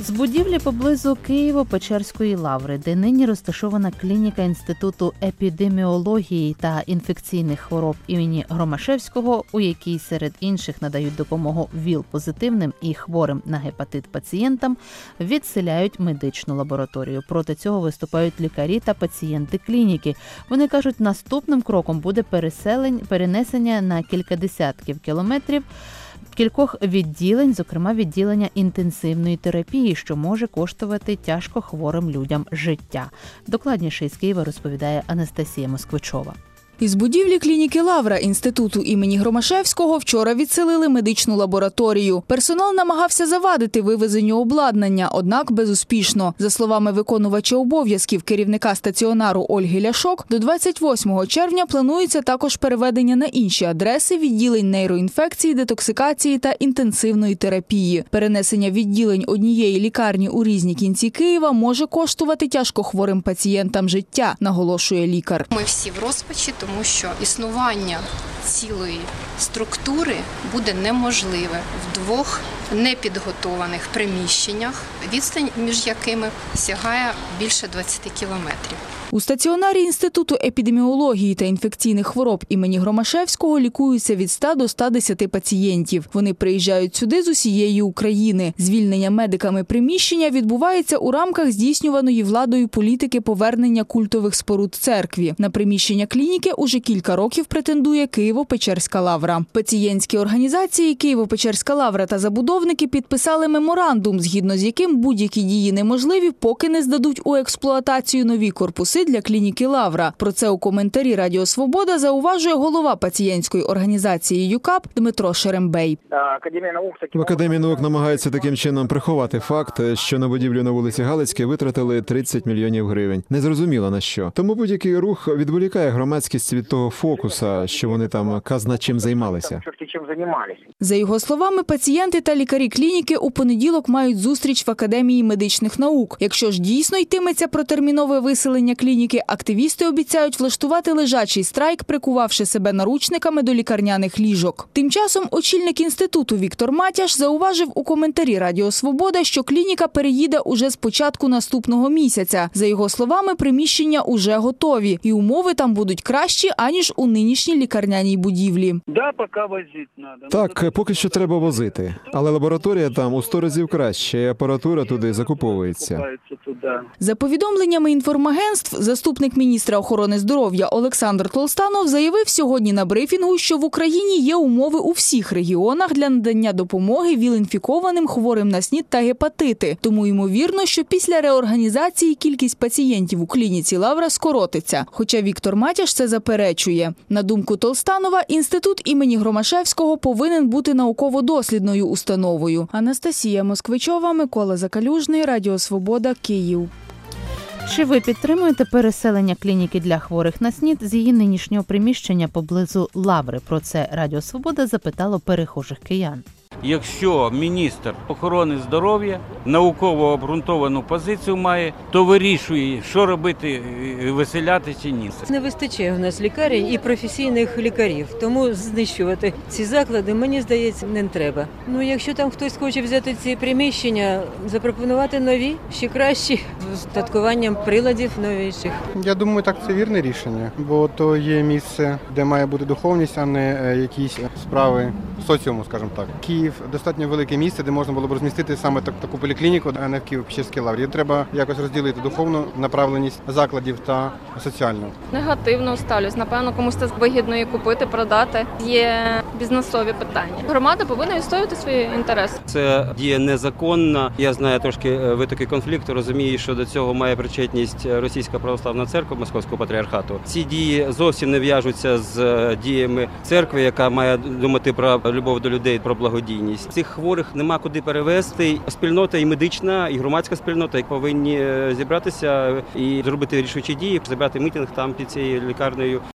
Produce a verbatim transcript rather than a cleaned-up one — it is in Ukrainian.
З будівлі поблизу Києво-Печерської лаври, де нині розташована клініка Інституту епідеміології та інфекційних хвороб імені Громашевського, у якій серед інших надають допомогу ВІЛ-позитивним і хворим на гепатит пацієнтам, відселяють медичну лабораторію. Проти цього виступають лікарі та пацієнти клініки. Вони кажуть, наступним кроком буде переселення, перенесення на кілька десятків кілометрів кількох відділень, зокрема відділення інтенсивної терапії, що може коштувати тяжко хворим людям життя. Докладніше із Києва розповідає Анастасія Москвичова. Із будівлі клініки «Лавра» Інституту імені Громашевського вчора відселили медичну лабораторію. Персонал намагався завадити вивезенню обладнання, однак безуспішно. За словами виконувача обов'язків керівника стаціонару Ольги Ляшок, до двадцять восьмого червня планується також переведення на інші адреси відділень нейроінфекції, детоксикації та інтенсивної терапії. Перенесення відділень однієї лікарні у різні кінці Києва може коштувати тяжкохворим пацієнтам життя, наголошує лікар. Ми всі в розпачі, тому що існування цілої структури буде неможливе в двох непідготованих приміщеннях, відстань між якими сягає більше двадцяти кілометрів. У стаціонарі Інституту епідеміології та інфекційних хвороб імені Громашевського лікуються від ста до ста десяти пацієнтів. Вони приїжджають сюди з усієї України. Звільнення медиками приміщення відбувається у рамках здійснюваної владою політики повернення культових споруд церкві. На приміщення клініки уже кілька років претендує Києво-Печерська лавра. Пацієнтські організації Києво-Печерська лавра та забудовники підписали меморандум, згідно з яким будь-які дії неможливі, поки не здадуть у експлуатацію нові корпуси для клініки «Лавра». Про це у коментарі «Радіо Свобода» зауважує голова пацієнтської організації ЮКАП Дмитро Шерембей. В Академії наук намагаються таким чином приховати факт, що на будівлю на вулиці Галицькій витратили тридцять мільйонів гривень. Незрозуміло на що. Тому будь-який рух відволікає громадськість від того фокуса, що вони там казна чим займалися. За його словами, пацієнти та лікарі клініки у понеділок мають зустріч в Академії медичних наук. Якщо ж дійсно йтиметься про термінове виселення клініки, активісти обіцяють влаштувати лежачий страйк, прикувавши себе наручниками до лікарняних ліжок. Тим часом очільник інституту Віктор Матяш зауважив у коментарі «Радіо Свобода», що клініка переїде уже з початку наступного місяця. За його словами, приміщення уже готові, і умови там будуть кращі, аніж у нинішній лікарняній будівлі. Так, поки що треба возити. Але лабораторія там у сто разів краще, і апаратура туди закуповується. За повідомленнями інформагентств, заступник міністра охорони здоров'я Олександр Толстанов заявив сьогодні на брифінгу, що в Україні є умови у всіх регіонах для надання допомоги ВІЛ-інфікованим хворим на СНІД та гепатити. Тому ймовірно, що після реорганізації кількість пацієнтів у клініці «Лавра» скоротиться. Хоча Віктор Матяш це заперечує. На думку Толстанова, інститут імені Громашевського повинен бути науково-дослідною установою. Анастасія Москвичова, Микола Закалюжний, Радіо Свобода, Київ. Чи ви підтримуєте переселення клініки для хворих на СНІД з її нинішнього приміщення поблизу Лаври? Про це Радіо Свобода запитало перехожих киян. Якщо міністр охорони здоров'я науково обґрунтовану позицію має, то вирішує, що робити, виселяти чи ні. Не вистачає у нас лікарень і професійних лікарів, тому знищувати ці заклади, мені здається, не треба. Ну, якщо там хтось хоче взяти ці приміщення, запропонувати нові, ще кращі, з додаткованням приладів новіших. Я думаю, так це вірне рішення, бо то є місце, де має бути духовність, а не якісь справи соціуму, скажімо так. Київ достатньо велике місце, де можна було б розмістити саме так, таку поліклініку, а не в Києво-Печерській лаврі. Треба якось розділити духовну направленість закладів та соціальну. Негативно ставлюсь. Напевно, комусь це вигідно її купити, продати. Є бізнесові питання. Громада повинна відстоювати свої інтереси. Це діє незаконно. Я знаю трошки витоки конфлікту, розумію, що до цього має причетність Російська православна церква Московського патріархату. Ці дії зовсім не в'яжуться з діями церкви, яка має думати про любов до людей, про благодійність. Цих хворих нема куди перевезти. Спільнота і медична, і громадська спільнота повинні зібратися і зробити рішучі дії, зібрати мітинг там під цією лікарнею.